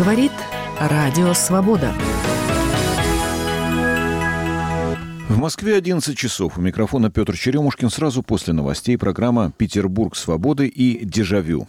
Говорит Радио Свобода. В Москве 11 часов. У микрофона Петр Черемушкин. Сразу после новостей программа «Петербург свободы» и «Дежавю».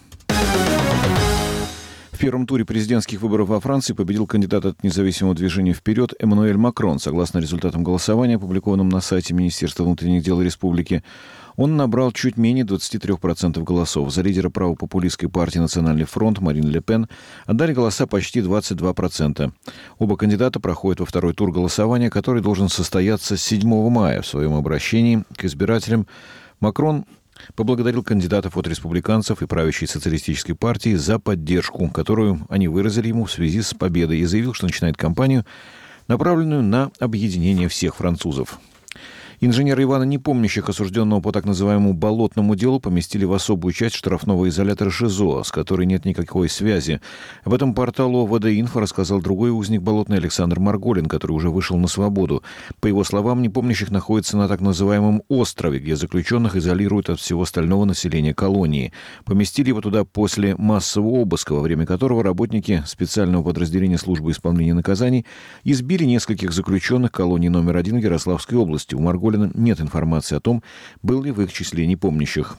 В первом туре президентских выборов во Франции победил кандидат от независимого движения «Вперед» Эммануэль Макрон. Согласно результатам голосования, опубликованным на сайте Министерства внутренних дел республики, он набрал чуть менее 23% голосов. За лидера правопопулистской партии «Национальный фронт» Марин Ле Пен отдали голоса почти 22%. Оба кандидата проходят во второй тур голосования, который должен состояться 7 мая. В своем обращении к избирателям Макрон поблагодарил кандидатов от республиканцев и правящей социалистической партии за поддержку, которую они выразили ему в связи с победой, и заявил, что начинает кампанию, направленную на объединение всех французов. Инженера Ивана Непомнящих, осужденного по так называемому «болотному делу», поместили в особую часть штрафного изолятора ШИЗО, с которой нет никакой связи. Об этом порталу ОВД-Инфо рассказал другой узник Болотной Александр Марголин, который уже вышел на свободу. По его словам, Непомнящих находится на так называемом острове, где заключенных изолируют от всего остального населения колонии. Поместили его туда после массового обыска, во время которого работники специального подразделения службы исполнения наказаний избили нескольких заключенных колонии номер 1 в Ярославской области. У Марголина нет информации о том, был ли в их числе непомнящих.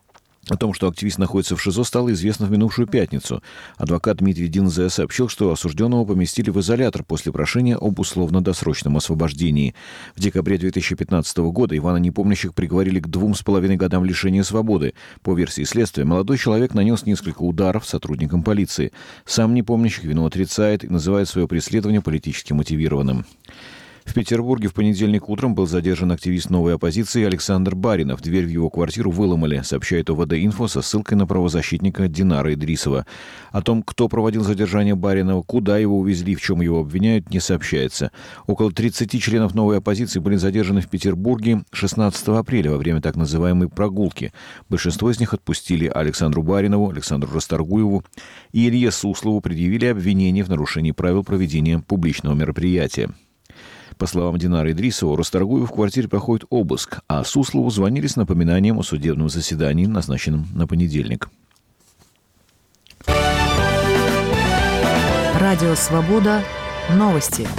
О том, что активист находится в ШИЗО, стало известно в минувшую пятницу. Адвокат Дмитрий Динзе сообщил, что осужденного поместили в изолятор после прошения об условно-досрочном освобождении. В декабре 2015 года Ивана Непомнящих приговорили к 2,5 годам лишения свободы. По версии следствия, молодой человек нанес несколько ударов сотрудникам полиции. Сам Непомнящих вину отрицает и называет свое преследование политически мотивированным. В Петербурге в понедельник утром был задержан активист новой оппозиции Александр Баринов. Дверь в его квартиру выломали, сообщает ОВД-Инфо со ссылкой на правозащитника Динара Идрисова. О том, кто проводил задержание Баринова, куда его увезли, в чем его обвиняют, не сообщается. Около 30 членов новой оппозиции были задержаны в Петербурге 16 апреля во время так называемой прогулки. Большинство из них отпустили. Александру Баринову, Александру Расторгуеву и Илье Суслову предъявили обвинение в нарушении правил проведения публичного мероприятия. По словам Динара Идрисова, у Расторгуева в квартире проходит обыск, а Суслову звонили с напоминанием о судебном заседании, назначенном на понедельник. Радио Свобода. Новости.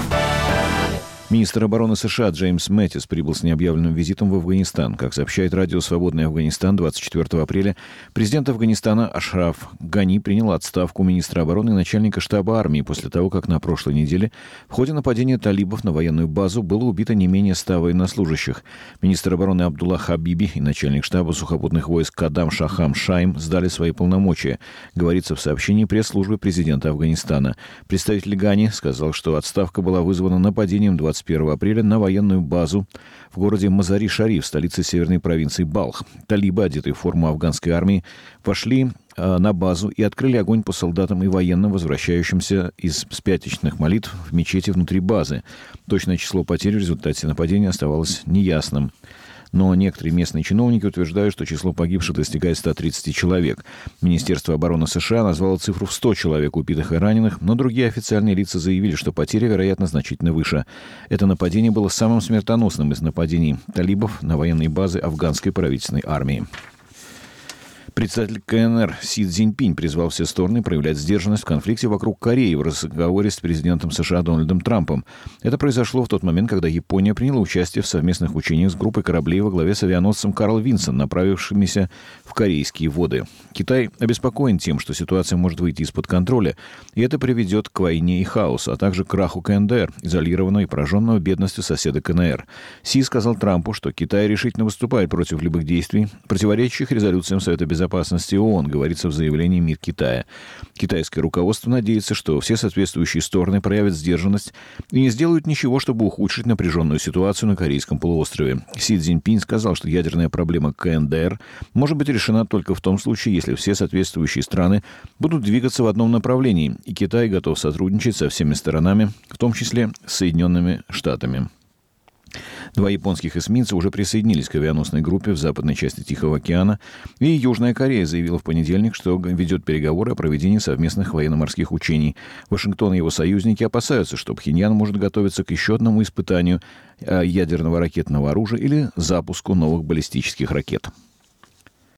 Министр обороны США Джеймс Мэттис прибыл с необъявленным визитом в Афганистан. Как сообщает радио «Свободный Афганистан», 24 апреля президент Афганистана Ашраф Гани принял отставку министра обороны и начальника штаба армии после того, как на прошлой неделе в ходе нападения талибов на военную базу было убито не менее 100 военнослужащих. Министр обороны Абдулла Хабиби и начальник штаба сухопутных войск Кадам Шахам Шайм сдали свои полномочия, говорится в сообщении пресс-службы президента Афганистана. Представитель Гани сказал, что отставка была вызвана нападением 21 апреля на военную базу в городе Мазари-Шариф, столице северной провинции Балх. Талибы, одетые в форму афганской армии, вошли на базу и открыли огонь по солдатам и военным, возвращающимся из пятничных молитв в мечети внутри базы. Точное число потерь в результате нападения оставалось неясным. Но некоторые местные чиновники утверждают, что число погибших достигает 130 человек. Министерство обороны США назвало цифру в 100 человек убитых и раненых, но другие официальные лица заявили, что потери, вероятно, значительно выше. Это нападение было самым смертоносным из нападений талибов на военные базы афганской правительственной армии. Председатель КНР Си Цзиньпинь призвал все стороны проявлять сдержанность в конфликте вокруг Кореи в разговоре с президентом США Дональдом Трампом. Это произошло в тот момент, когда Япония приняла участие в совместных учениях с группой кораблей во главе с авианосцем Карл Винсон, направившимися в корейские воды. Китай обеспокоен тем, что ситуация может выйти из-под контроля, и это приведет к войне и хаосу, а также к краху КНДР, изолированного и пораженного бедностью соседа КНР. Си сказал Трампу, что Китай решительно выступает против любых действий, противоречащих резолюциям Совета Безопасности ООН, говорится в заявлении МИД Китая. Китайское руководство надеется, что все соответствующие стороны проявят сдержанность и не сделают ничего, чтобы ухудшить напряженную ситуацию на Корейском полуострове. Си Цзиньпинь сказал, что ядерная проблема КНДР может быть решена только в том случае, если все соответствующие страны будут двигаться в одном направлении, и Китай готов сотрудничать со всеми сторонами, в том числе с Соединенными Штатами. 2 японских эсминца уже присоединились к авианосной группе в западной части Тихого океана, и Южная Корея заявила в понедельник, что ведет переговоры о проведении совместных военно-морских учений. Вашингтон и его союзники опасаются, что Пхеньян может готовиться к еще одному испытанию ядерного ракетного оружия или запуску новых баллистических ракет.